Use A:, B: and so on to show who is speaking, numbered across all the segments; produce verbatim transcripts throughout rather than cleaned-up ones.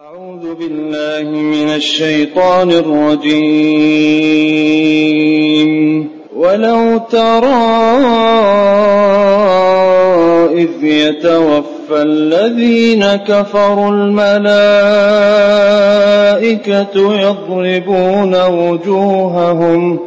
A: أعوذ بالله من الشيطان الرجيم. ولو ترى إذ يتوفى الذين كفروا الملائكة يضربون وجوههم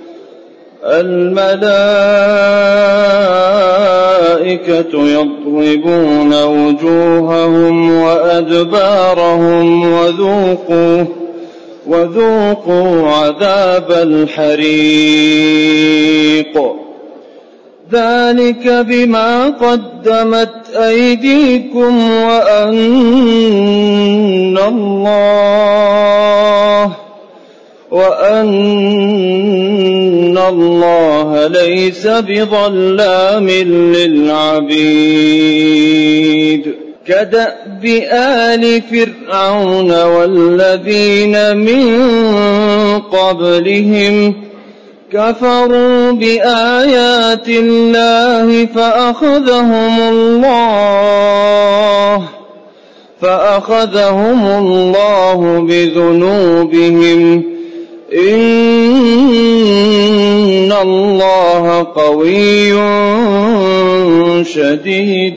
A: الملائكة يضربون وجوههم وأدبارهم وذوقوا وذوقوا عذاب الحريق ذلك بما قدمت أيديكم وأن الله وأن الله ليس بظلام للعبيد. كدأب آل فرعون والذين من قبلهم كفروا بآيات الله فأخذهم الله فأخذهم الله بذنوبهم إن الله قوي شديد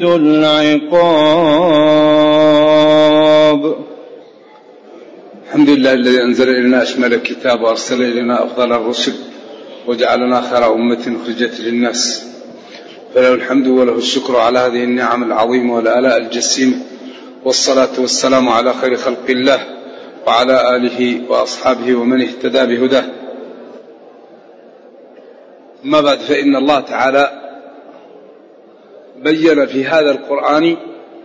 A: العقاب.
B: الحمد لله الذي أنزل إلينا أشمل الكتاب وأرسل إلينا أفضل الرسل وجعلنا خير أمة خرجت للناس، فله الحمد وله الشكر على هذه النعم العظيمة والآلاء الجسيمة، والصلاة والسلام على خير خلق الله وعلى آله وأصحابه ومن اهتدى بهداه. ما بعد، فإن الله تعالى بين في هذا القرآن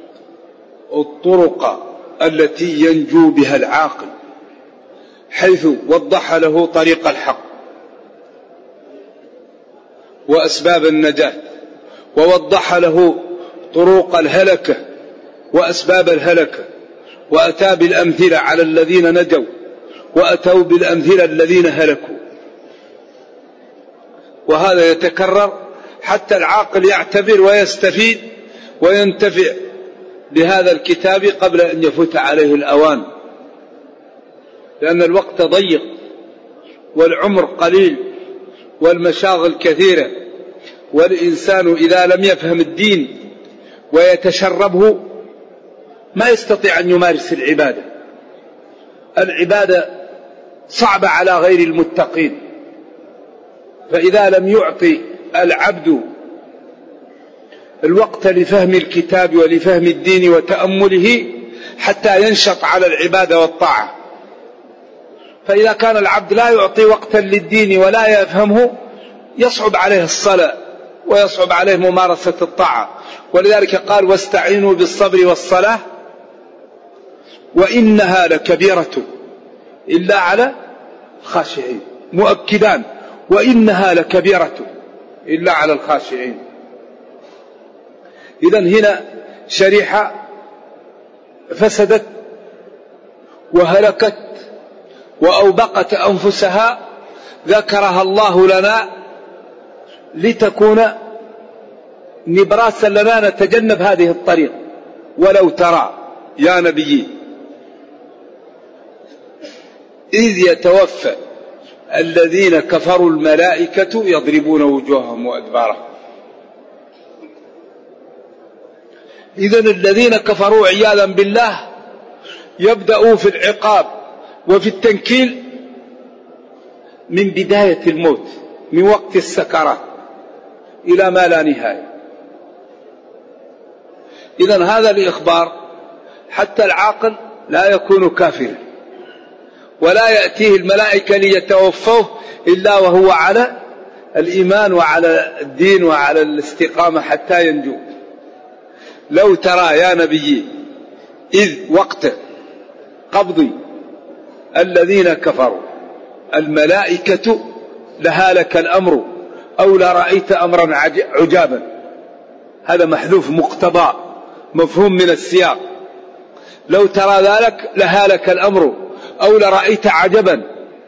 B: الطرق التي ينجو بها العاقل، حيث وضح له طريق الحق وأسباب النجاة، ووضح له طرق الهلكة وأسباب الهلكة، وأتى بالأمثلة على الذين نجوا وأتوا بالأمثلة الذين هلكوا. وهذا يتكرر حتى العاقل يعتبر ويستفيد وينتفع بهذا الكتاب قبل أن يفوت عليه الأوان، لأن الوقت ضيق والعمر قليل والمشاغل كثيرة، والإنسان إذا لم يفهم الدين ويتشربه ما يستطيع أن يمارس العبادة. العبادة صعبة على غير المتقين، فإذا لم يعطي العبد الوقت لفهم الكتاب ولفهم الدين وتأمله حتى ينشط على العبادة والطاعة، فإذا كان العبد لا يعطي وقتا للدين ولا يفهمه يصعب عليه الصلاة ويصعب عليه ممارسة الطاعة. ولذلك قال واستعينوا بالصبر والصلاة وإنها لكبيرة إلا على الخاشعين، مؤكدان وإنها لكبيرة إلا على الخاشعين. إذن هنا شريحة فسدت وهلكت وأوبقت أنفسها ذكرها الله لنا لتكون نبراسا لنا نتجنب هذه الطريق. ولو ترى يا نبي إذ يتوفى الذين كفروا الملائكة يضربون وجوههم وأدبارهم. إذن الذين كفروا عياذا بالله يبدأوا في العقاب وفي التنكيل من بداية الموت، من وقت السكرات إلى ما لا نهاية. إذن هذا الإخبار حتى العاقل لا يكون كافرا، ولا يأتيه الملائكة ليتوفوه إلا وهو على الإيمان وعلى الدين وعلى الاستقامة حتى ينجو. لو ترى يا نبي إذ وقت قبض الذين كفروا الملائكة لهالك الأمر أو لرأيت أمرا عجابا. هذا محذوف مقتضى مفهوم من السياق. لو ترى ذلك لهالك الأمر أو لرأيت عجبا.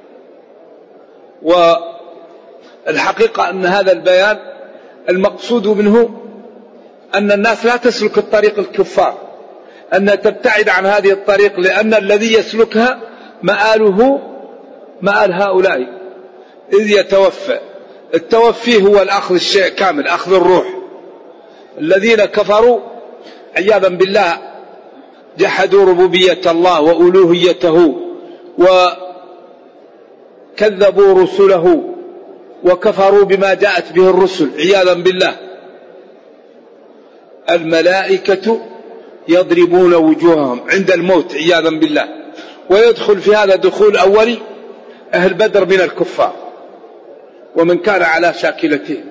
B: والحقيقة أن هذا البيان المقصود منه أن الناس لا تسلك الطريق الكفار أن تبتعد عن هذه الطريق، لأن الذي يسلكها مآله مآل هؤلاء إذ يتوفى. التوفي هو الأخذ الشيء كامل، أخذ الروح. الذين كفروا عياذا بالله جحدوا ربوبية الله وألوهيته وكذبوا رسله وكفروا بما جاءت به الرسل عياذا بالله. الملائكة يضربون وجوههم عند الموت عياذا بالله. ويدخل في هذا دخول أولي أهل بدر من الكفار ومن كان على شاكلتهم،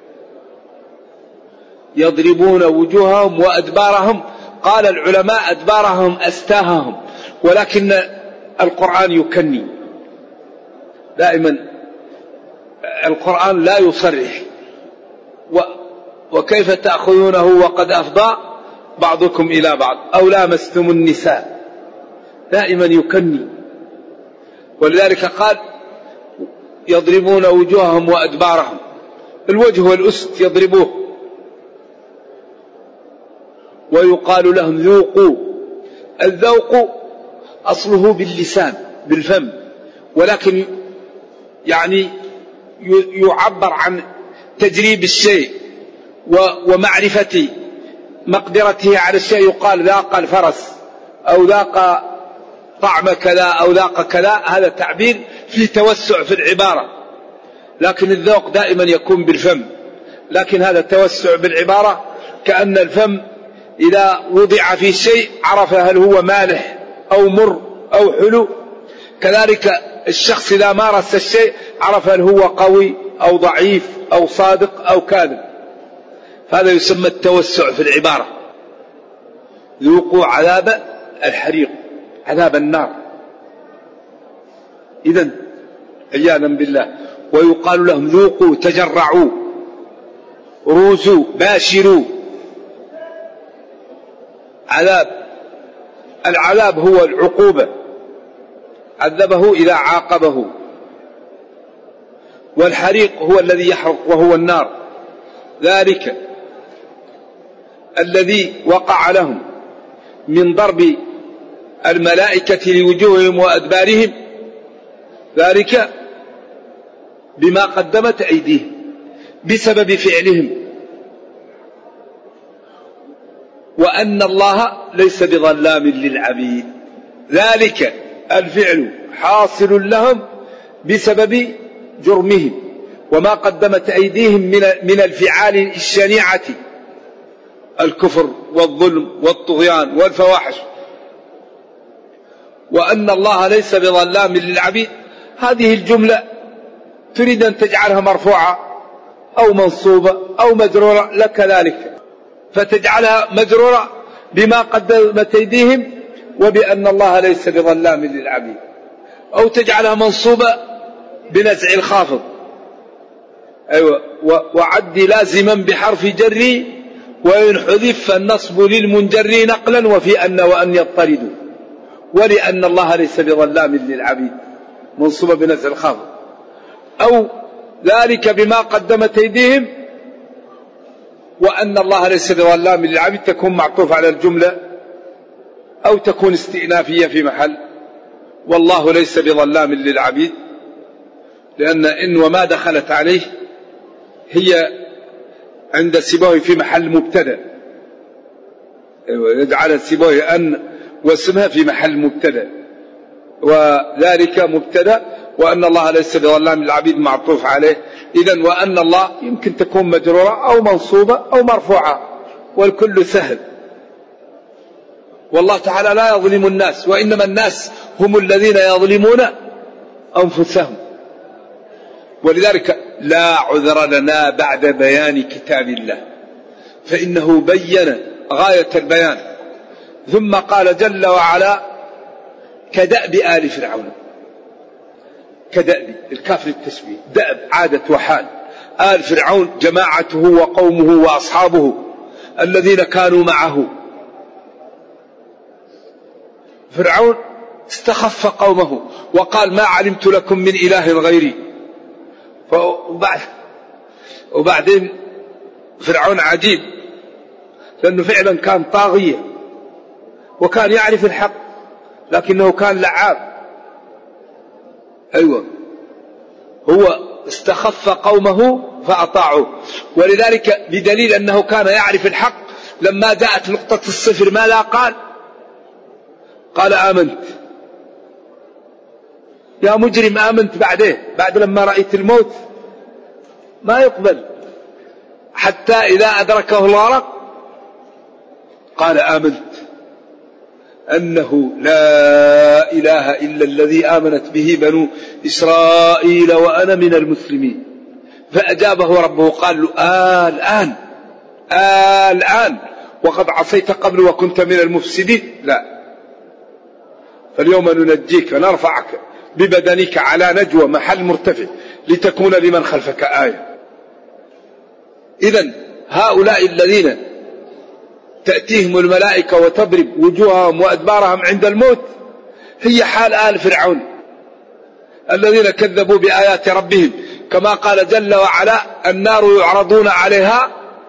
B: يضربون وجوههم وأدبارهم. قال العلماء أدبارهم أستاههم، ولكن القرآن يكني دائما، القرآن لا يصرح. وكيف تأخذونه وقد أفضى بعضكم إلى بعض أو لامستم النساء، دائما يكني. ولذلك قال يضربون وجوههم وأدبارهم. الوجه والأسد يضربوه. ويقال لهم ذوقوا. الذوق أصله باللسان بالفم، ولكن يعني يعبر عن تجريب الشيء ومعرفة مقدرته على الشيء. يقال ذاق الفرس أو ذاق طعم كذا أو ذاق كذا، هذا تعبير فيه توسع في العبارة. لكن الذوق دائما يكون بالفم، لكن هذا التوسع بالعبارة كأن الفم إذا وضع في شيء عرف هل هو مالح أو مر أو حلو. كذلك الشخص إذا مارس الشيء عرف هل هو قوي أو ضعيف أو صادق أو كاذب. هذا يسمى التوسع في العبارة. ذوقوا عذاب الحريق، عذاب النار. إذن عياذا بالله. ويقال لهم ذوقوا، تجرعوا، روزوا، باشروا. عذاب، العذاب هو العقوبة، عذبه إذا عاقبه. والحريق هو الذي يحرق وهو النار. ذلك الذي وقع لهم من ضرب الملائكة لوجوههم وأدبارهم، ذلك بما قدمت أيديهم، بسبب فعلهم. وأن الله ليس بظلام للعبيد. ذلك الفعل حاصل لهم بسبب جرمهم وما قدمت أيديهم من الفعال الشنيعة، الكفر والظلم والطغيان والفواحش. وأن الله ليس بظلام للعبيد، هذه الجملة تريد أن تجعلها مرفوعة أو منصوبة أو مجرورة، لك ذلك، فتجعلها مجرورة بما قدمت أيديهم وبأن الله ليس بظلام للعبيد، أو تجعلها منصوبة بنزع الخافض. أيوة. وعد لازما بحرف جري، وإن حذف فالنصب للمنجر نقلا، وفي أن وأن يضطردوا. ولأن الله ليس بظلام للعبيد، منصوبة بنزع الخافض. أو ذلك بما قدمت أيديهم، وأن الله ليس بظلام للعبيد تكون معطوف على الجملة، أو تكون استئنافية في محل والله ليس بظلام للعبيد، لأن إن وما دخلت عليه هي عند سيبويه في محل مبتدأ. يجعل سيبويه أن واسمها في محل مبتدأ، وذلك مبتدأ. وأن الله ليس بظلام للعبيد معطوف عليه. إذن وأن الله يمكن تكون مجرورة أو منصوبة أو مرفوعة، والكل سهل. والله تعالى لا يظلم الناس، وإنما الناس هم الذين يظلمون أنفسهم. ولذلك لا عذر لنا بعد بيان كتاب الله، فإنه بين غاية البيان. ثم قال جل وعلا كدأب آل فرعون. كدأب، الكاف للتشبيه، دأب عادة وحال. آل فرعون جماعته وقومه وأصحابه الذين كانوا معه. فرعون استخف قومه وقال ما علمت لكم من إله غيري. وبعد وبعدين فرعون عجيب، لأنه فعلا كان طاغية، وكان يعرف الحق لكنه كان لعاب. أيوة، هو استخف قومه فأطاعوه. ولذلك بدليل أنه كان يعرف الحق لما جاءت نقطة الصفر ماذا قال؟ قال آمنت. يا مجرم آمنت بعده، بعد لما رأيت الموت ما يقبل. حتى إذا أدركه الغرق قال آمنت أنه لا إله إلا الذي آمنت به بنو إسرائيل وأنا من المسلمين. فأجابه ربه قال له آه الآن آه الآن وقد عصيت قبل وكنت من المفسدين. لا، فاليوم ننجيك ونرفعك ببدنك على نجوى محل مرتفع لتكون لمن خلفك آية. إذن هؤلاء الذين تأتيهم الملائكة وتضرب وجوههم وأدبارهم عند الموت هي حال آل فرعون الذين كذبوا بآيات ربهم، كما قال جل وعلا النار يعرضون عليها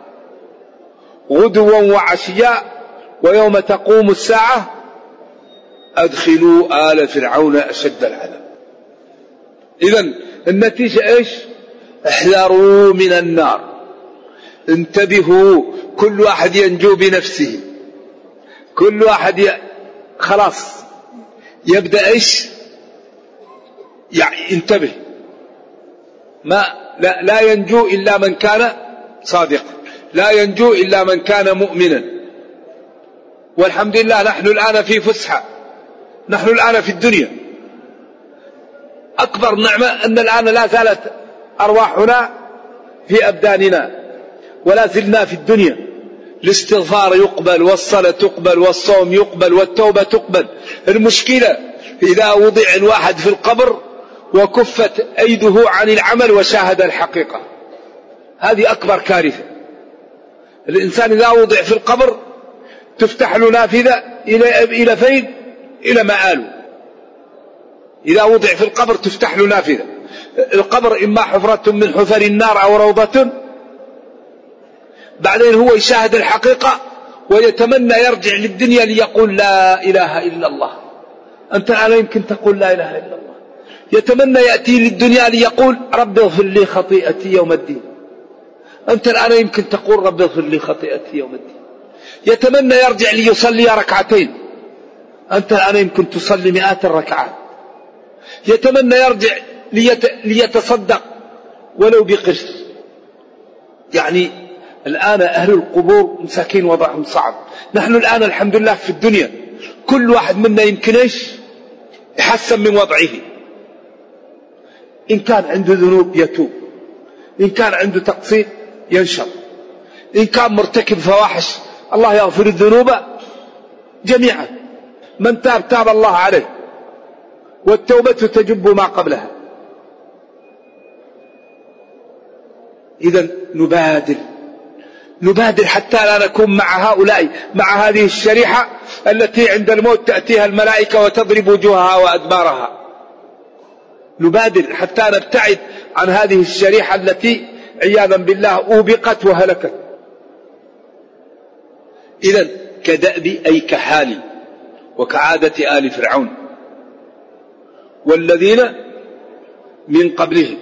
B: غدوا وعشيا ويوم تقوم الساعة أدخلوا آل فرعون أشد العذاب. إذن النتيجة إيش؟ احذروا من النار، انتبهوا، كل واحد ينجو بنفسه، كل واحد ي... خلاص يبدأ إيش؟ يعني انتبه، ما لا, لا ينجو إلا من كان صادقا، لا ينجو إلا من كان مؤمنا. والحمد لله نحن الآن في فسحة، نحن الآن في الدنيا. أكبر نعمة أن الآن لا زالت أرواحنا في أبداننا ولا زلنا في الدنيا. الاستغفار يقبل والصلاة تقبل والصوم يقبل والتوبة تقبل. المشكلة إذا وضع الواحد في القبر وكفت أيده عن العمل وشاهد الحقيقة، هذه أكبر كارثة. الإنسان إذا وضع في القبر تفتح له نافذة إلى إلى فين؟ إلى مآله. إذا وضع في القبر تفتح له نافذة. القبر إما حفرة من حفر النار أو روضة. بعدين هو يشاهد الحقيقة ويتمنى يرجع للدنيا ليقول لا إله إلا الله. أنت الآن يمكن تقول لا إله إلا الله. يتمنى يأتي للدنيا ليقول رب اغفر لي خطيئتي يوم الدين. أنت الآن يمكن تقول رب اغفر لي خطيئتي يوم الدين. يتمنى يرجع ليصلي ركعتين. أنت الآن يمكن تصلي مئات الركعات. يتمنى يرجع ليت... ليتصدق ولو بقرش. يعني الآن أهل القبور مساكين وضعهم صعب. نحن الآن الحمد لله في الدنيا كل واحد منا يمكن إيش يحسن من وضعه. إن كان عنده ذنوب يتوب، إن كان عنده تقصير ينشر، إن كان مرتكب فواحش الله يغفر الذنوب جميعا. من تاب تاب الله عليه، والتوبة تجب ما قبلها. إذن نبادر نبادر حتى لا نكون مع هؤلاء، مع هذه الشريحة التي عند الموت تأتيها الملائكة وتضرب وجوهها وأدبارها. نبادر حتى نبتعد عن هذه الشريحة التي عياذا بالله أوبقت وهلكت. إذن كدأب أي كحال وكعادة آل فرعون والذين من قبلهم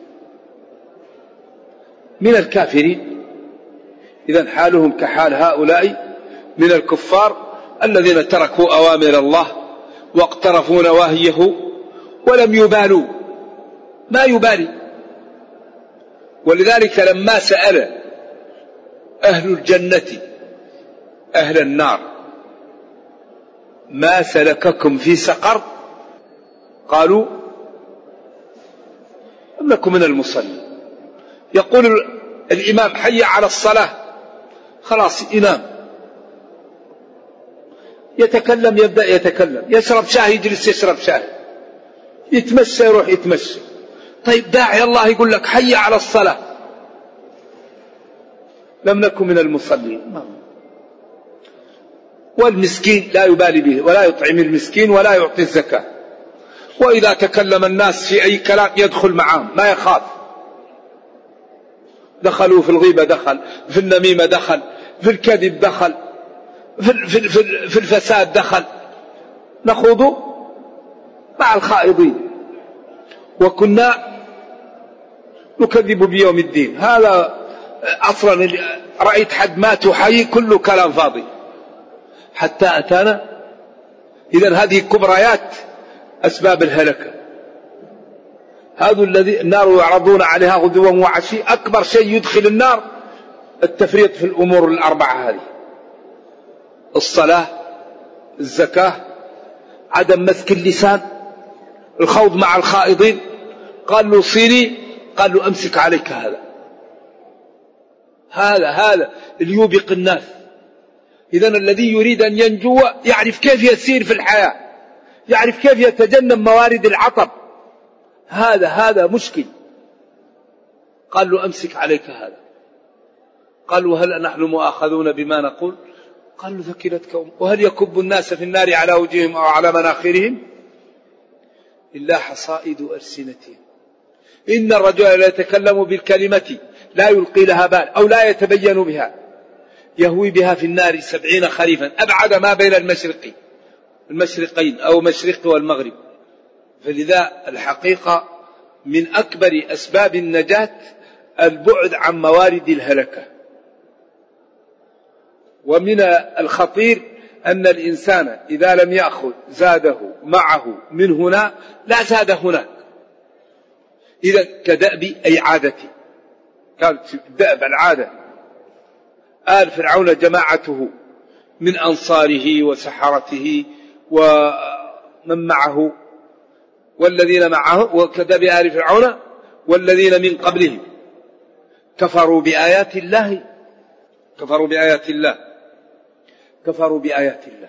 B: من الكافرين. إذن حالهم كحال هؤلاء من الكفار الذين تركوا أوامر الله واقترفوا نواهيه ولم يبالوا، ما يبالي. ولذلك لما سأل أهل الجنة أهل النار ما سلككم في سقر قالوا لم نكن من المصلين. يقول الإمام حي على الصلاة خلاص ينام، يتكلم يبدأ يتكلم، يشرب شاي يجلس يشرب شاي، يتمشى يروح يتمشى. طيب داعي الله يقول لك حي على الصلاة لم نكن من المصلين. والمسكين لا يبالي به ولا يطعم المسكين ولا يعطي الزكاة. وإذا تكلم الناس في أي كلام يدخل معهم ما يخاف. دخلوا في الغيبة دخل، في النميمة دخل، في الكذب دخل،
C: في الفساد دخل، نخوض مع الخائضين، وكنا نكذب بيوم الدين. هذا أصلا رأيت حد مات وحي كله كلام فاضي حتى أتانا. إذن هذه كبريات أسباب الهلكة. هذا الذي النار يعرضون عليها غدوا وعشي. أكبر شيء يدخل النار التفريط في الأمور الأربعة هذه: الصلاة، الزكاة، عدم مسك اللسان، الخوض مع الخائضين. قال له صيني، قال له أمسك عليك هذا. هذا هذا اللي يوبق الناس. إذن الذي يريد أن ينجو يعرف كيف يسير في الحياة، يعرف كيف يتجنب موارد العطب. هذا هذا مشكل. قال له أمسك عليك هذا. قال له هل نحن مؤاخذون بما نقول؟ قال له ثكلتك. وهل يكب الناس في النار على وجوههم أو على مناخرهم إلا حصائد ألسنتهم. إن الرجل لا يتكلم بالكلمة لا يلقي لها بال أو لا يتبين بها يهوي بها في النار سبعين خريفا أبعد ما بين المشرق المشرقين أو مشرق والمغرب. فلذا الحقيقة من أكبر أسباب النجاة البعد عن موارد الهلكة. ومن الخطير أن الإنسان إذا لم يأخذ زاده معه من هنا لا زاد هناك. إذا كدأب أي عادتي، كانت دأب العادة. آل فرعون جماعته من أنصاره وسحرته ومن معه والذين معه، وكدأب آل فرعون والذين من قبلهم كفروا بآيات الله كفروا بآيات الله كفروا بآيات الله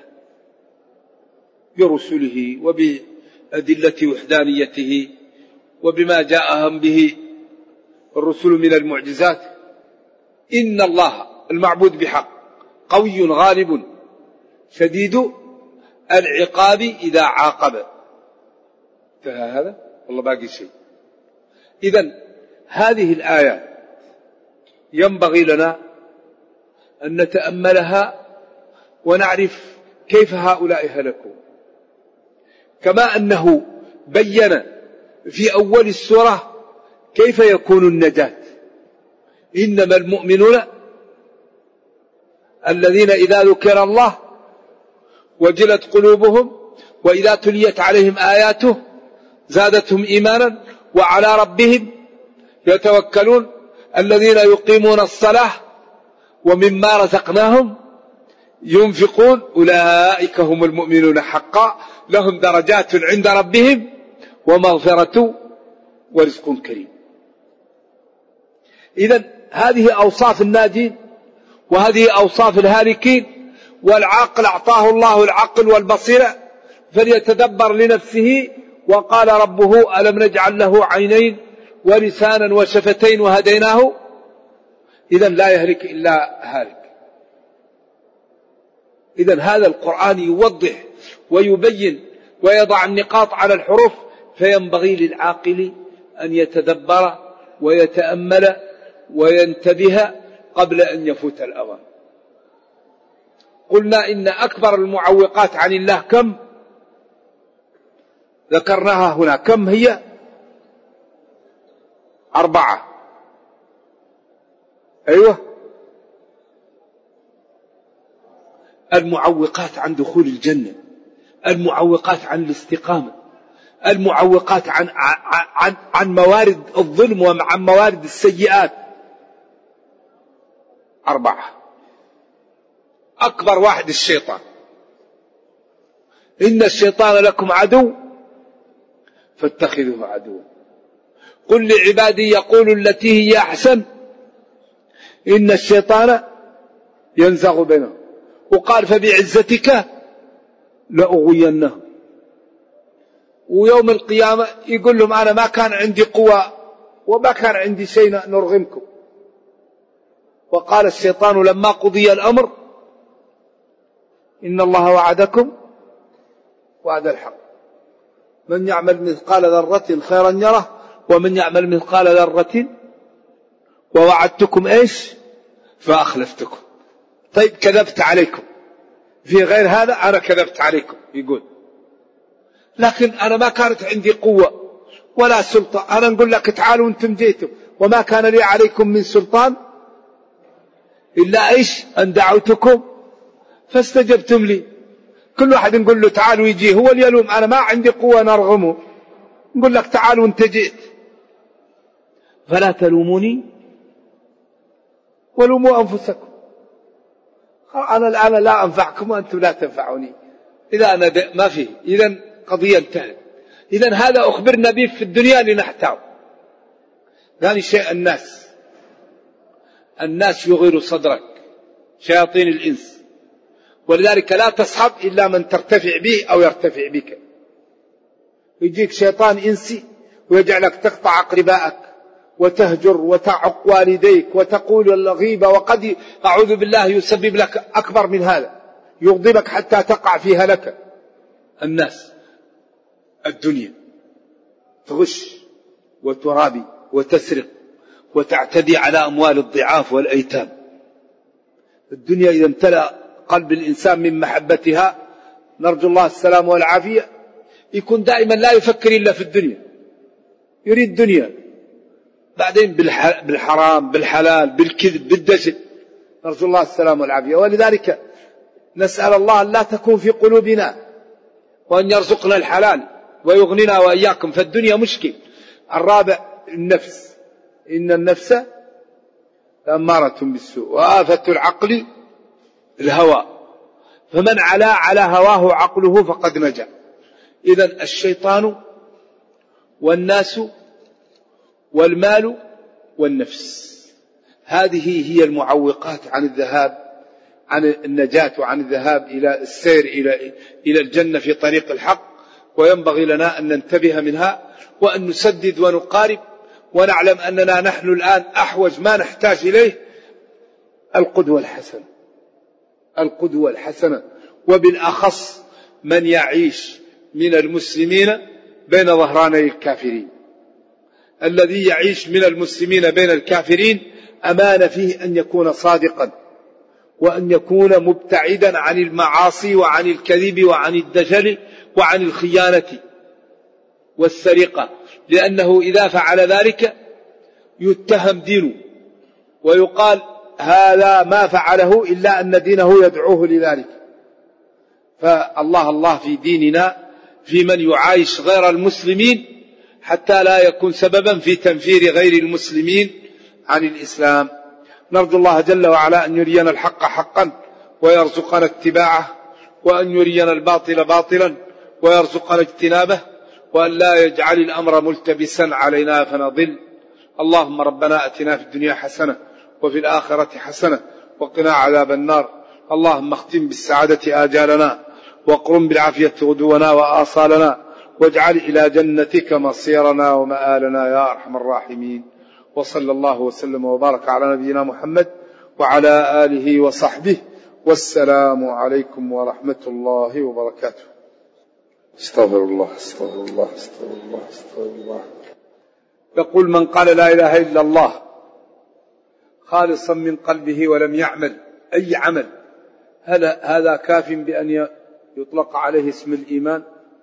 C: برسله وبأدلة وحدانيته وبما جاءهم به الرسل من المعجزات. إن الله المعبود بحق قوي غالب شديد العقاب إذا عاقب. هذا والله باقي شيء. إذن هذه الآية ينبغي لنا أن نتأملها ونعرف كيف هؤلاء هلكوا، كما أنه بين في أول السورة كيف يكون النجاة. إنما المؤمنون الذين إذا ذكر الله وجلت قلوبهم وإذا تليت عليهم آياته زادتهم إيمانا وعلى ربهم يتوكلون الذين يقيمون الصلاة ومما رزقناهم ينفقون أولئك هم المؤمنون حقا لهم درجات عند ربهم ومغفرة ورزق كريم. إذن هذه أوصاف الناجين وهذه أوصاف الهالكين. والعقل أعطاه الله العقل والبصيرة فليتدبر لنفسه. وقال ربه ألم نجعل له عينين ولسانا وشفتين وهديناه. إذن لا يهلك إلا هالك. إذن هذا القرآن يوضح ويبين ويضع النقاط على الحروف. فينبغي للعاقل أن يتدبر ويتأمل وينتبه قبل أن يفوت الأوان. قلنا إن أكبر المعوقات عن الله كم ذكرناها هنا. كم هي؟ أربعة. أيوة. المعوقات عن دخول الجنة، المعوقات عن الاستقامة، المعوقات عن, عن, عن موارد الظلم وعن موارد السيئات. أربعة. أكبر واحد الشيطان. إن الشيطان لكم عدو فاتخذوه عدوا. قل لعبادي يقولوا التي هي أحسن إن الشيطان ينزغ بينهم. وقال فبعزتك لأغوينهم. ويوم القيامة يقول لهم أنا ما كان عندي قوة وما كان عندي شيء نرغمكم. وقال الشيطان لما قضي الأمر إن الله وعدكم وعد الحق من يعمل مثقال ذرة خيرا يره ومن يعمل مثقال ذرة ووعدتكم إيش فأخلفتكم. طيب كذبت عليكم في غير هذا أنا كذبت عليكم يقول. لكن أنا ما كانت عندي قوة ولا سلطة، أنا نقول لك تعالوا أنتم جيتم وما كان لي عليكم من سلطان إلا إيش أن دعوتكم فاستجبتم لي. كل واحد نقول له تعالوا يجي، هو اللي يلوم، أنا ما عندي قوة نرغمه، نقول لك تعالوا أنت جيت. فلا تلوموني ولوموا أنفسكم، أنا الآن لا أنفعكم وأنتم لا تنفعوني، إذا أنا ما فيه، إذا قضية انتهت. إذا هذا أخبرنا به في الدنيا لنحتاج. ثاني شيء الناس، الناس يغير صدرك، شياطين الإنس، ولذلك لا تصحب إلا من ترتفع به أو يرتفع بك. يجيك شيطان إنسي ويجعلك تقطع أقربائك وتهجر وتعق والديك وتقول الغيبة، وقد أعوذ بالله يسبب لك أكبر من هذا، يغضبك حتى تقع في هلكة. الناس، الدنيا، تغش وترابي وتسرق وتعتدي على أموال الضعاف والأيتام. الدنيا إذا امتلأ قلب الإنسان من محبتها، نرجو الله السلام والعافية، يكون دائما لا يفكر إلا في الدنيا، يريد دنيا، بعدين بالحرام بالحلال بالكذب بالدجل، نرجو الله السلام والعافية. ولذلك نسأل الله أن لا تكون في قلوبنا، وأن يرزقنا الحلال ويغنينا وإياكم، فالدنيا مشكل. الرابع النفس، إن النفس أمارة بالسوء وآفة العقل الهوى، فمن علا على هواه عقله فقد نجا. إذن الشيطان والناس والمال والنفس، هذه هي المعوقات عن الذهاب عن النجاة وعن الذهاب إلى السير إلى إلى الجنة في طريق الحق. وينبغي لنا أن ننتبه منها وأن نسدد ونقارب، ونعلم أننا نحن الآن أحوج ما نحتاج إليه القدوة الحسنة، القدوة الحسنة، وبالأخص من يعيش من المسلمين بين ظهراني الكافرين. الذي يعيش من المسلمين بين الكافرين أمان فيه أن يكون صادقا، وأن يكون مبتعدا عن المعاصي وعن الكذب وعن الدجل وعن الخيانة والسرقة، لأنه إذا فعل ذلك يتهم دينه ويقال هذا ما فعله إلا أن دينه يدعوه لذلك. فالله الله في ديننا في من يعايش غير المسلمين حتى لا يكون سببا في تنفير غير المسلمين عن الإسلام. نرجو الله جل وعلا أن يرينا الحق حقا ويرزقنا اتباعه، وأن يرينا الباطل باطلا ويرزقنا اجتنابه، وأن لا يجعل الأمر ملتبسا علينا فنضل. اللهم ربنا أتنا في الدنيا حسنة وفي الآخرة حسنة وقنا عذاب النار. اللهم اختم بالسعادة آجالنا، واقرم بالعافية غدونا وآصالنا، واجعل إلى جنتك مصيرنا ومآلنا يا أرحم الراحمين. وصلى الله وسلم وبارك على نبينا محمد وعلى آله وصحبه، والسلام عليكم ورحمة الله وبركاته.
B: استغفر الله استغفر الله استغفر الله استغفر الله.
C: يقول من قال لا إله إلا الله خالصا من قلبه ولم يعمل أي عمل، هل هذا كاف بأن يطلق عليه اسم الإيمان؟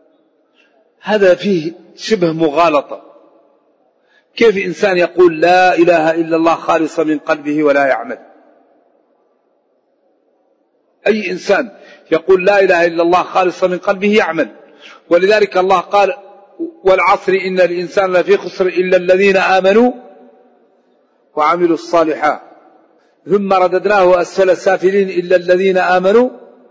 C: هذا فيه شبه مغالطة. كيف إنسان يقول لا إله إلا الله خالصا من قلبه ولا يعمل؟ أي إنسان يقول لا إله إلا الله خالصا من قلبه يعمل. ولذلك الله قال والعصر إن الإنسان لفي خسر إلا الذين آمنوا وعملوا الصالحات ثم رددناه أسفل السافلين إلا الذين آمنوا.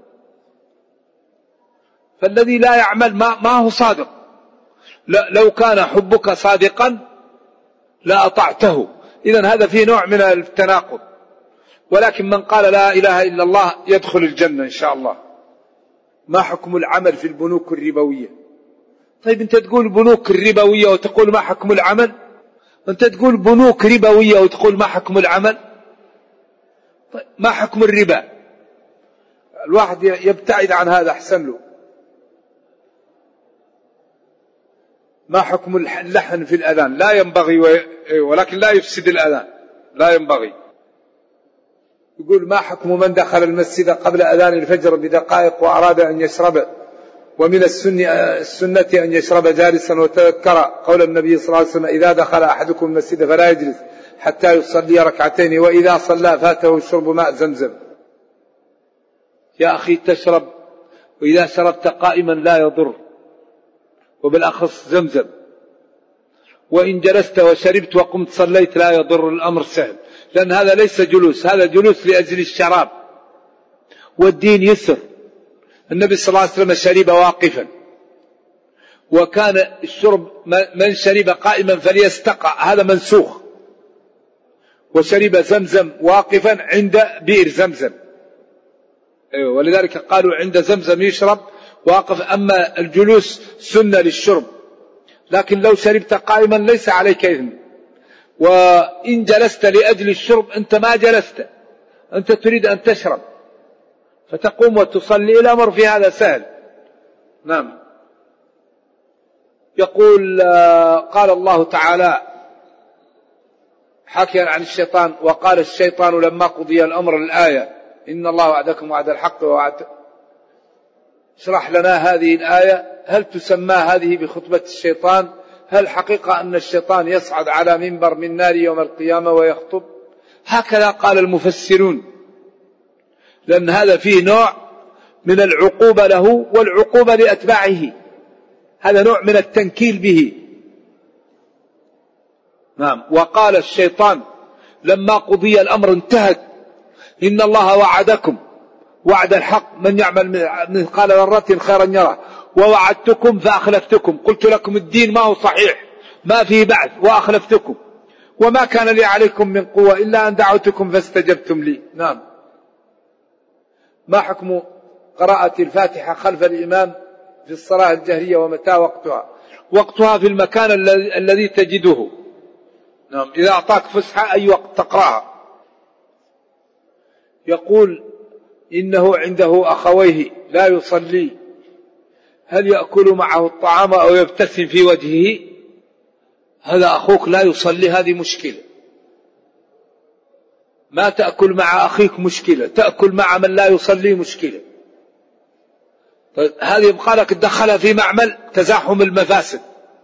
C: فالذي لا يعمل ما, ما هو صادق. لو كان حبك صادقا لا أطعته. إذن هذا فيه نوع من التناقض. ولكن من قال لا إله إلا الله يدخل الجنة إن شاء الله. ما حكم العمل في البنوك الربوية؟ طيب أنت تقول بنوك الربوية وتقول ما حكم العمل؟ أنت تقول بنوك ربوية وتقول ما حكم العمل؟ طيب ما حكم الربا؟ الواحد يبتعد عن هذا أحسن له. ما حكم اللحن في الأذان؟ لا ينبغي ولكن لا يفسد الأذان، لا ينبغي. يقول ما حكم من دخل المسجد قبل أذان الفجر بدقائق وأراد أن يشرب، ومن السنة أن يشرب جالسا، وتذكر قول النبي صلى الله عليه وسلم إذا دخل أحدكم المسجد فلا يجلس حتى يصلي ركعتين، وإذا صلى فاته شرب ماء زمزم. يا أخي تشرب، وإذا شربت قائما لا يضر، وبالأخص زمزم. وإن جلست وشربت وقمت صليت لا يضر، الأمر سهل، لأن هذا ليس جلوس، هذا جلوس لأجل الشراب، والدين يسر. النبي صلى الله عليه وسلم شرب واقفا، وكان الشرب من شرب قائما فليستقع، هذا منسوخ، وشرب زمزم واقفا عند بئر زمزم. أيوة، ولذلك قالوا عند زمزم يشرب واقف، أما الجلوس سنة للشرب، لكن لو شربت قائما ليس عليك إثم. وإن جلست لأجل الشرب أنت ما جلست، أنت تريد أن تشرب فتقوم وتصلي، الأمر في هذا سهل. نعم. يقول قال الله تعالى حكيا عن الشيطان، وقال الشيطان لما قضي الأمر، الآية إن الله وعدكم وعد الحق ووعد. اشرح لنا هذه الآية، هل تسمى هذه بخطبة الشيطان؟ هل حقيقة أن الشيطان يصعد على منبر من نار يوم القيامة ويخطب؟ هكذا قال المفسرون، لأن هذا فيه نوع من العقوبة له والعقوبة لأتباعه، هذا نوع من التنكيل به. نعم. وقال الشيطان لما قضي الأمر انتهت، إن الله وعدكم وعد الحق، من يعمل مثقال ذرة خيرا يره، ووعدتكم فأخلفتكم، قلت لكم الدين ما هو صحيح، ما فيه بعث، وأخلفتكم، وما كان لي عليكم من قوة إلا أن دعوتكم فاستجبتم لي. نعم. ما حكم قراءة الفاتحة خلف الإمام في الصلاة الجهرية، ومتى وقتها؟ وقتها في المكان الذي تجده. نعم. إذا أعطاك فسحة أي وقت تقرأها. يقول إنه عنده أخويه لا يصلي، هل يأكل معه الطعام أو يبتسم في وجهه؟ هذا أخوك لا يصلي، هذه مشكلة. ما تأكل مع أخيك مشكلة، تأكل مع من لا يصلي مشكلة. طيب هذه يبقى لك تدخلها في معمل تزاحم المفاسد.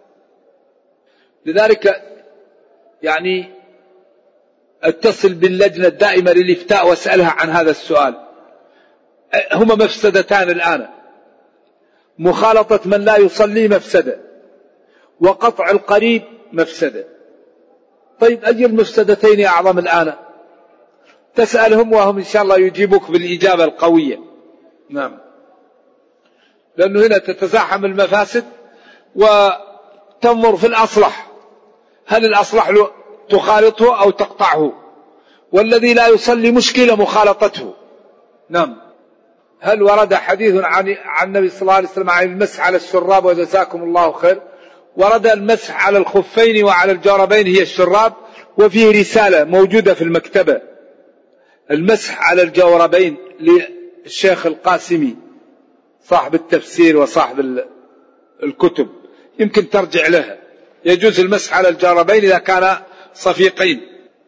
C: لذلك يعني اتصل باللجنة الدائمة للإفتاء واسألها عن هذا السؤال. هما مفسدتان الآن، مخالطة من لا يصلي مفسدة، وقطع القريب مفسدة. طيب أي المفسدتين أعظم الآن؟ تسألهم وهم إن شاء الله يجيبوك بالإجابة القوية. نعم. لأنه هنا تتزاحم المفاسد وتنظر في الأصلح، هل الأصلح له تخالطه أو تقطعه؟ والذي لا يصلي مشكلة مخالطته. نعم. هل ورد حديث عن عن النبي صلى الله عليه وسلم عن المسح على الشراب وجزاكم الله خير؟ ورد المسح على الخفين وعلى الجوربين هي الشراب، وفيه رسالة موجودة في المكتبة المسح على الجوربين للشيخ القاسمي صاحب التفسير وصاحب الكتب، يمكن ترجع لها. يجوز المسح على الجوربين إذا كان صفيقين.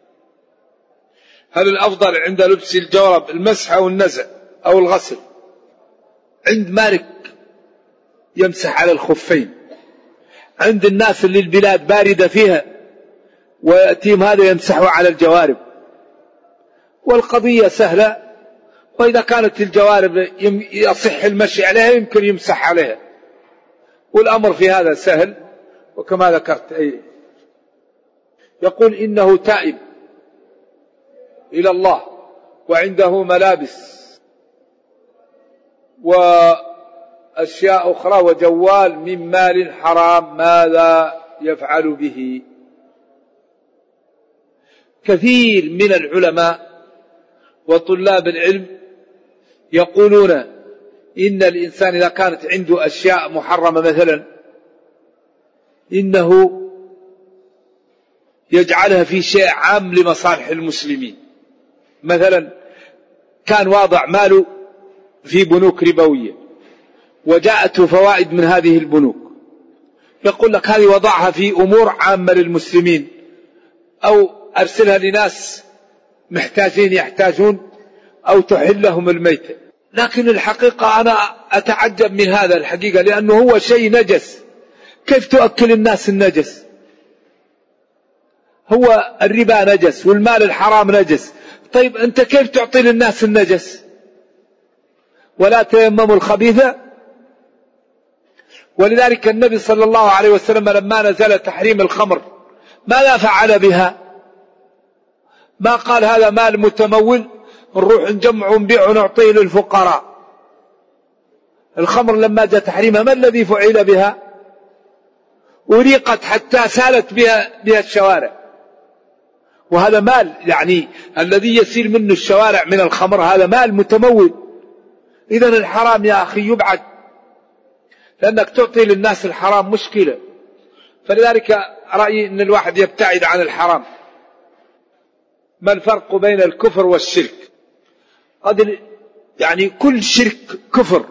C: هل الأفضل عند لبس الجورب المسح أو النزع أو الغسل؟ عند مالك يمسح على الخفين، عند الناس اللي البلاد باردة فيها ويأتيهم هذا يمسحوا على الجوارب، والقضية سهلة. وإذا كانت الجوارب يصح المشي عليها يمكن يمسح عليها، والأمر في هذا سهل. وكما ذكرت أي يقول إنه تائب إلى الله وعنده ملابس وأشياء أخرى وجوال من مال حرام، ماذا يفعل به؟ كثير من العلماء وطلاب العلم يقولون إن الإنسان إذا كانت عنده أشياء محرمة مثلا إنه يجعلها في شيء عام لمصالح المسلمين. مثلا كان واضع ماله في بنوك ربوية وجاءته فوائد من هذه البنوك، يقول لك هذه وضعها في أمور عامة للمسلمين، أو أرسلها لناس محتاجين يحتاجون أو تحل لهم الميتة. لكن الحقيقة أنا أتعجب من هذا الحقيقة، لأنه هو شيء نجس. كيف تؤكل الناس النجس؟ هو الربا نجس والمال الحرام نجس، طيب أنت كيف تعطي للناس النجس؟ ولا تيمموا الخبيثة. ولذلك النبي صلى الله عليه وسلم لما نزل تحريم الخمر ماذا فعل بها؟ ما قال هذا مال متمول نروح نجمع ونبيع ونعطيه للفقراء. الخمر لما جاء تحريمها ما الذي فعل بها؟ أريقت حتى سالت بها, بها الشوارع، وهذا مال يعني الذي يسيل منه الشوارع من الخمر هذا مال متمول. إذن الحرام يا أخي يبعد، لأنك تعطي للناس الحرام مشكلة. فلذلك رأيي أن الواحد يبتعد عن الحرام. ما الفرق بين الكفر والشرك؟ قد يعني كل شرك كفر،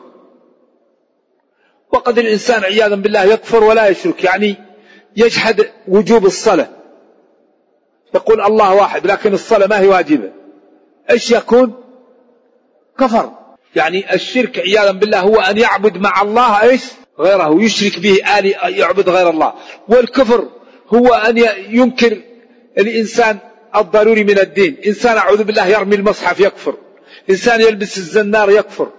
C: وقد الإنسان عياذا بالله يكفر ولا يشرك، يعني يجحد وجوب الصلاة، يقول الله واحد لكن الصلاة ما هي واجبة، ايش يكون؟ كفر. يعني الشرك عياذا بالله هو أن يعبد مع الله ايش؟ غيره، يشرك به آلي يعبد غير الله. والكفر هو أن ينكر الإنسان الضروري من الدين. إنسان أعوذ بالله يرمي المصحف يكفر، إنسان يلبس الزنار يكفر،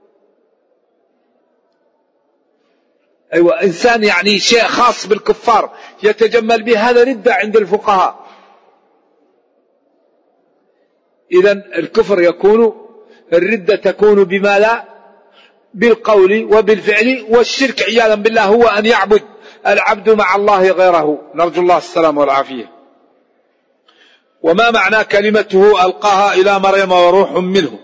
C: أيوة إنسان يعني شيء خاص بالكفار يتجمل به، هذا ردة عند الفقهاء. إذن الكفر يكون، الردة تكون بما لا بالقول وبالفعل، والشرك عياذا بالله هو أن يعبد العبد مع الله غيره، نرجو الله السلام والعافية. وما معنى كلمته ألقاها إلى مريم وروح منه؟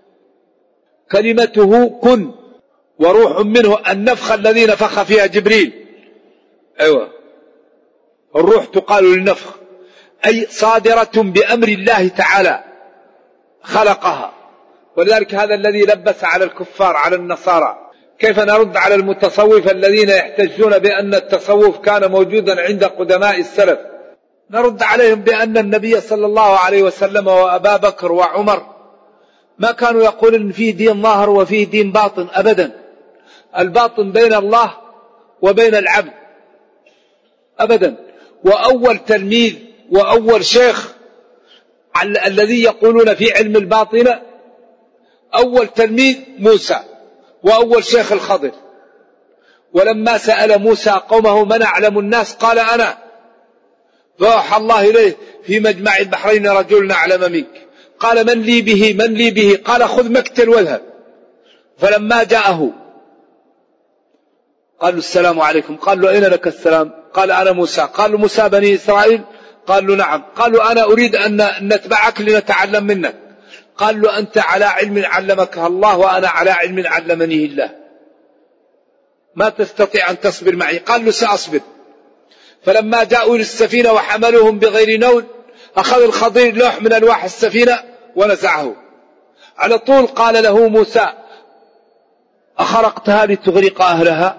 C: كلمته كن وروح منه، النفخ الذي نفخ فيها جبريل، أيوة الروح تقال للنفخ، أي صادرة بأمر الله تعالى خلقها. ولذلك هذا الذي لبس على الكفار على النصارى. كيف نرد على المتصوف الذين يحتجون بأن التصوف كان موجودا عند قدماء السلف؟ نرد عليهم بأن النبي صلى الله عليه وسلم وأبا بكر وعمر ما كانوا يقولون فيه دين ظاهر وفيه دين باطن، أبدا. الباطن بين الله وبين العبد أبدا. وأول تلميذ وأول شيخ الذي يقولون في علم الباطن أول تلميذ موسى، وأول شيخ الخضر. ولما سأل موسى قومه من أعلم الناس قال أنا، فأوحى الله إليه في مجمع البحرين رجل أعلم منك، قال من لي به من لي به؟ قال خذ مكتل واذهب. فلما جاءه قال له السلام عليكم، قال له أين لك السلام؟ قال أنا موسى. قال له موسى بني إسرائيل؟ قال له نعم. قال له أنا أريد أن نتبعك لنتعلم منك. قال له أنت على علم علمك الله وأنا على علم علمني الله، ما تستطيع أن تصبر معي. قال له سأصبر. فلما جاءوا للسفينة وحملوهم بغير نول أخذ الخضير لوح من ألواح السفينة ونزعه على طول. قال له موسى أخرقتها لتغرق أهلها؟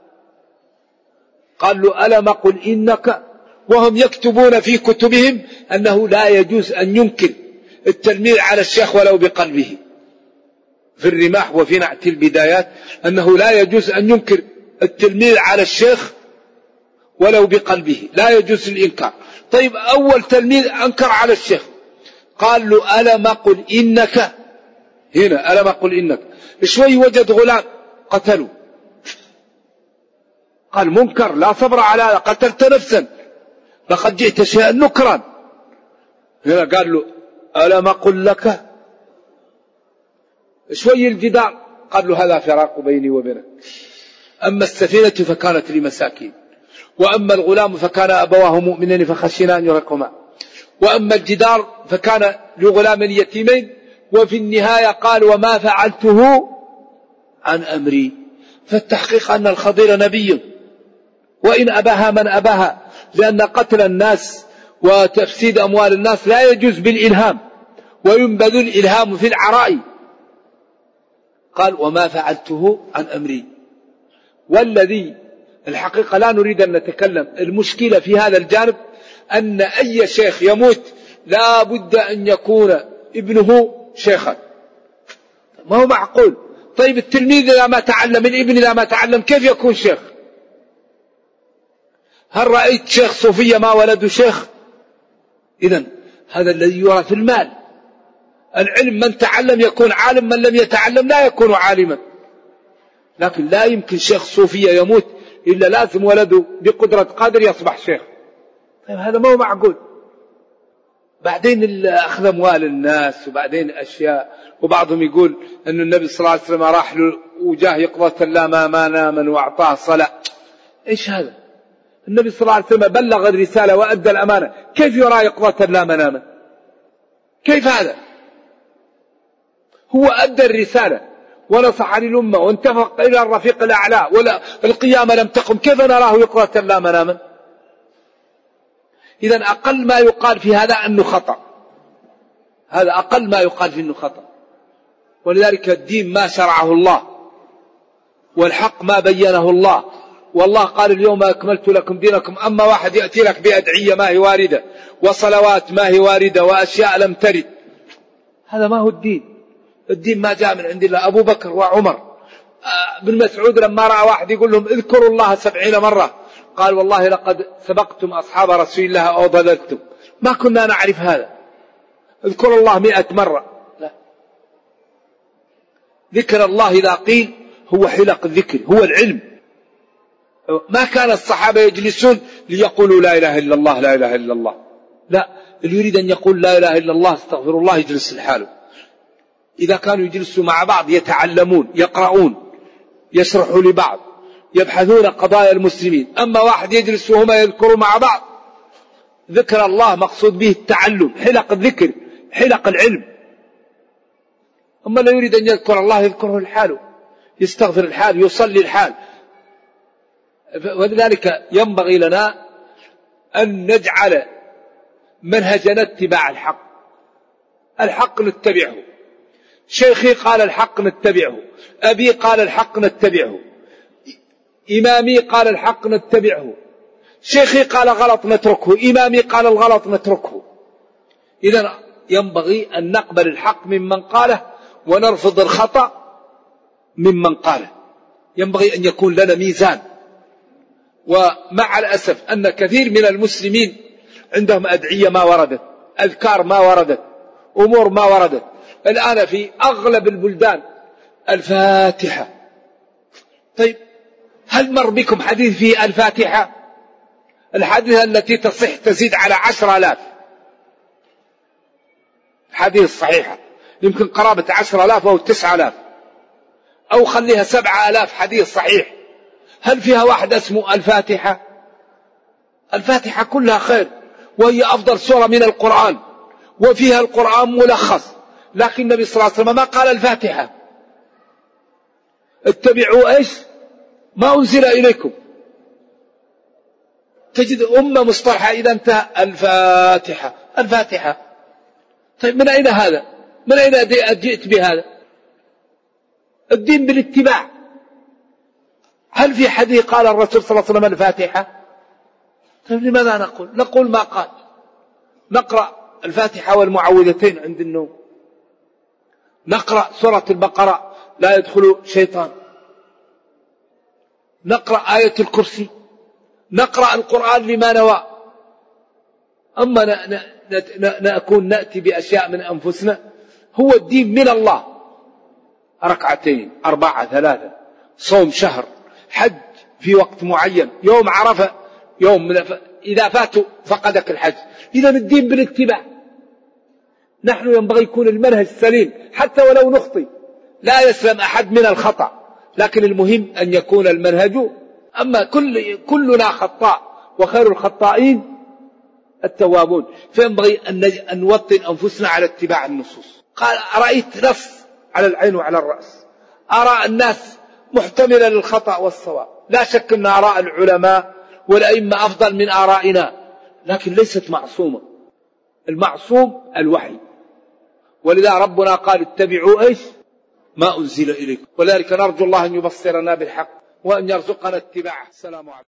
C: قال له ألم قل إنك، وهم يكتبون في كتبهم أنه لا يجوز أن ينكر التلميذ على الشيخ ولو بقلبه، في الرماح وفي نعت البدايات أنه لا يجوز أن ينكر التلميذ على الشيخ ولو بقلبه، لا يجوز الإنكار. طيب أول تلميذ أنكر على الشيخ، قال له ألم قل إنك، هنا ألم قل إنك. شوي وجد غلام قتلوا، قال منكر لا صبر على هذا، قتلت نفسا لقد جئت شيئا نكرا. هنا قال له ألم قل لك. شوي الجدار قال له هذا فراق بيني وبينك. أما السفينة فكانت لمساكين، وأما الغلام فكان أبواه مؤمنين فخشينا أن يرهقهما، وأما الجدار فكان لغلام يتيمين. وفي النهاية قال وما فعلته عن أمري. فالتحقيق أن الخضير نبي، وإن أباها من أباها، لأن قتل الناس وتفسيد أموال الناس لا يجوز بالإلهام، وينبذ الإلهام في العراء. قال وما فعلته عن أمري. والذي الحقيقة لا نريد أن نتكلم، المشكلة في هذا الجانب أن أي شيخ يموت لا بد أن يكون ابنه شيخا، ما هو معقول. طيب التلميذ إذا ما تعلم، الابن إذا ما تعلم، كيف يكون شيخ؟ هل رأيت شيخ صوفية ما ولده شيخ؟ إذن هذا الذي يرى في المال. العلم من تعلم يكون عالم، من لم يتعلم لا يكون عالما. لكن لا يمكن شيخ صوفية يموت إلا لازم ولده بقدرة قادر يصبح شيخ. طيب هذا ما هو معقول. بعدين أخذ أموال الناس، وبعدين أشياء، وبعضهم يقول أن النبي صلى الله عليه وسلم راح له وجاه يقظة لا ما ما نامن وأعطاه صلاة. إيش هذا؟ النبي صلى الله عليه وسلم بلغ الرسالة وأدى الأمانة، كيف يرى يقظة لا مناما؟ كيف هذا؟ هو أدى الرسالة ونصح للأمة وانتفق إلى الرفيق الأعلى، ولا القيامة لم تقم، كيف نراه يقظة لا مناما؟ إذن أقل ما يقال في هذا أنه خطأ، هذا أقل ما يقال في أنه خطأ. ولذلك الدين ما شرعه الله، والحق ما بينه الله. والله قال اليوم أكملت لكم دينكم. أما واحد يأتي لك بأدعية ما هي واردة، وصلوات ما هي واردة، وأشياء لم ترد، هذا ما هو الدين. الدين ما جاء من عند الله. أبو بكر وعمر بن مسعود لما رأى واحد يقول لهم اذكروا الله سبعين مرة، قال والله لقد سبقتم أصحاب رسول الله أو ضللتم، ما كنا نعرف هذا. اذكروا الله مئة مرة، لا. ذكر الله إذا قيل هو حلق الذكر، هو العلم. ما كان الصحابة يجلسون ليقولوا لا إله إلا الله لا إله إلا الله، لا. اللي يريد أن يقول لا إله إلا الله استغفر الله يجلس لحاله. إذا كانوا يجلسوا مع بعض يتعلمون، يقرؤون، يشرحوا لبعض، يبحثون قضايا المسلمين. أما واحد يجلس وهما يذكروا مع بعض، ذكر الله مقصود به التعلم، حلق الذكر، حلق العلم. أما لا يريد أن يذكر الله يذكره الحال، يستغفر الحال، يصلي الحال. ولذلك ينبغي لنا أن نجعل منهجنا اتباع الحق. الحق نتبعه، شيخي قال الحق نتبعه، أبي قال الحق نتبعه، إمامي قال الحق نتبعه، شيخي قال غلط نتركه، إمامي قال الغلط نتركه. إذن ينبغي أن نقبل الحق ممن قاله ونرفض الخطأ ممن قاله. ينبغي أن يكون لنا ميزان. ومع الأسف أن كثير من المسلمين عندهم أدعية ما وردت، أذكار ما وردت، أمور ما وردت. الآن في أغلب البلدان الفاتحة. طيب هل مر بكم حديث في الفاتحة؟ الحديث التي تصح تزيد على عشر آلاف حديث صحيحة، يمكن قرابة عشر آلاف أو تسع آلاف، أو خليها سبع آلاف حديث صحيح. هل فيها واحد اسمه الفاتحة؟ الفاتحة كلها خير، وهي أفضل سورة من القرآن، وفيها القرآن ملخص. لكن النبي صلى الله عليه وسلم ما قال الفاتحة. اتبعوا ايش؟ ما أنزل إليكم. تجد أمة مصطلحة إذا انتهى الفاتحة الفاتحة. طيب من أين هذا؟ من أين جئت بهذا؟ الدين بالاتباع. هل في حديث قال الرسول صلى الله عليه وسلم الفاتحة؟ طيب لماذا نقول؟ نقول ما قال. نقرأ الفاتحة والمعوذتين عند النوم، نقرأ سورة البقرة لا يدخل شيطان، نقرأ آية الكرسي، نقرأ القرآن لما نوى. أما نكون نأتي بأشياء من أنفسنا. هو الدين من الله، ركعتين، أربعة، ثلاثة، صوم شهر، حج في وقت معين، يوم عرفة، يوم من إذا فاتوا فقدك الحج. إذا الدين بالاتباع. نحن ينبغي يكون المنهج سليم حتى ولو نخطئ، لا يسلم أحد من الخطأ، لكن المهم أن يكون المنهج. أما كل كلنا خطاء وخير الخطائين التوابون، فينبغي أن نوطن أنفسنا على اتباع النصوص. قال رأيت نص على العين وعلى الرأس، آراء الناس محتملة للخطأ والصواب، لا شك أن آراء العلماء والأئمة أفضل من آرائنا، لكن ليست معصومة. المعصوم الوحي. ولذا ربنا قال اتبعوا ايش؟ ما أنزل إليكم. ولذلك نرجو الله أن يبصرنا بالحق وأن يرزقنا اتباعه. السلام عليكم.